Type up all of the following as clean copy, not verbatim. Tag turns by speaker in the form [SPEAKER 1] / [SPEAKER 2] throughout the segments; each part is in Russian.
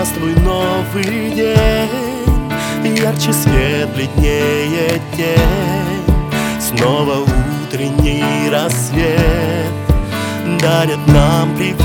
[SPEAKER 1] здравствуй, новый день, ярче свет, бледнее тень. Снова утренний рассвет дарит нам привет.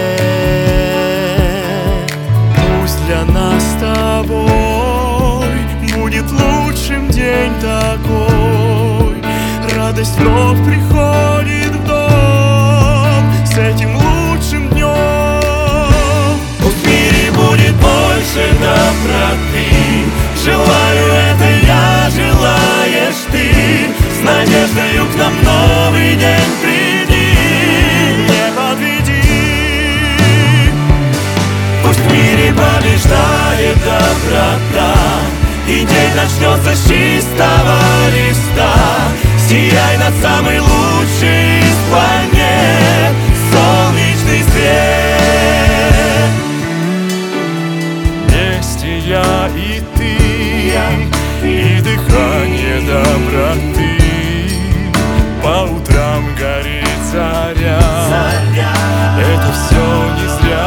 [SPEAKER 2] Пусть для нас с тобой будет лучшим день такой. Радость вновь приходит в дом с этим лучшим днем.
[SPEAKER 1] Пусть в мире будет больше доброты. Желаю это я, желаешь ты. С надеждою к нам новый день приди.
[SPEAKER 2] Не подведи.
[SPEAKER 1] Пусть в мире побеждает доброта, и день начнется с чистого листа. Сияй над самой лучшей из планет, солнечный свет.
[SPEAKER 2] Вместе я и ты, и дыхание доброты. По утрам горит заря, это все не зря.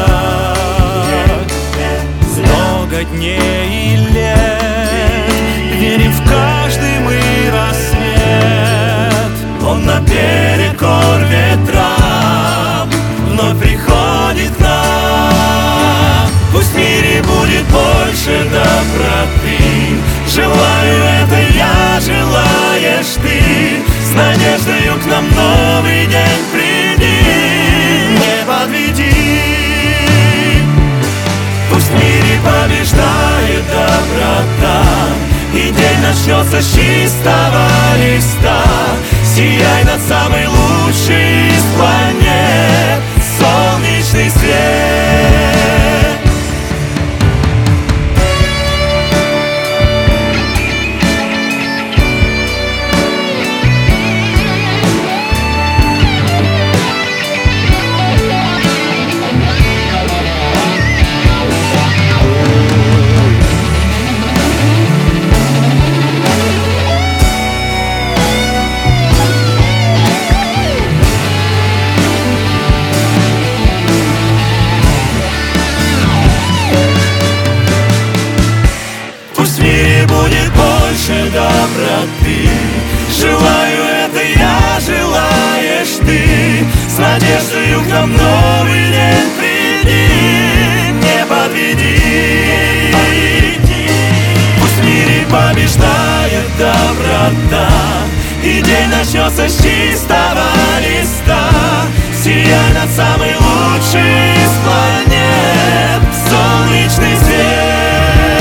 [SPEAKER 2] Много дней и лет, верим в каждый мы рассвет.
[SPEAKER 1] Он наперекор ветрам вновь приходит к нам. Пусть в мире будет больше доброты. Желаю это я, желаешь ты. С надеждою к нам новый день приди. Не подведи. Пусть в мире побеждает доброта, и день начнется с чистого листа. Сияй над самой лучшей из планет, солнечный свет. Пусть в мире будет больше доброты. Желаю это я, желаешь ты. С надеждою к нам новый день приди. Не подведи. Пусть в мире побеждает доброта, и день начнется с чистого листа. Сияй над самой лучшей из планет, солнечный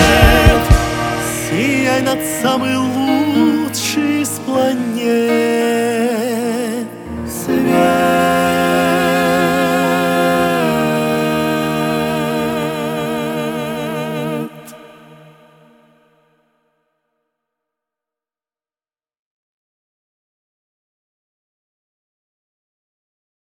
[SPEAKER 1] свет. Сияй над самой лучшей из планет.